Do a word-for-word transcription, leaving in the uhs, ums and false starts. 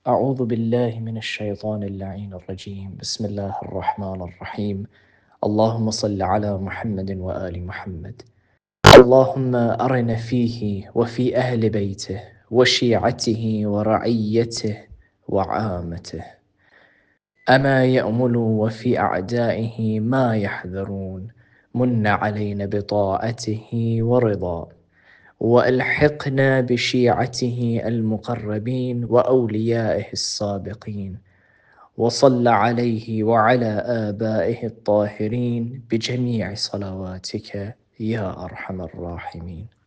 أعوذ بالله من الشيطان اللعين الرجيم. بسم الله الرحمن الرحيم. اللهم صل على محمد وآل محمد. اللهم أرنا فيه وفي أهل بيته وشيعته ورعيته وعامته أما يأملوا وفي أعدائه ما يحذرون. من علينا بطاعته ورضا، وألحقنا بشيعته المقربين وأوليائه السابقين، وصل عليه وعلى آبائه الطاهرين بجميع صلواتك يا أرحم الراحمين.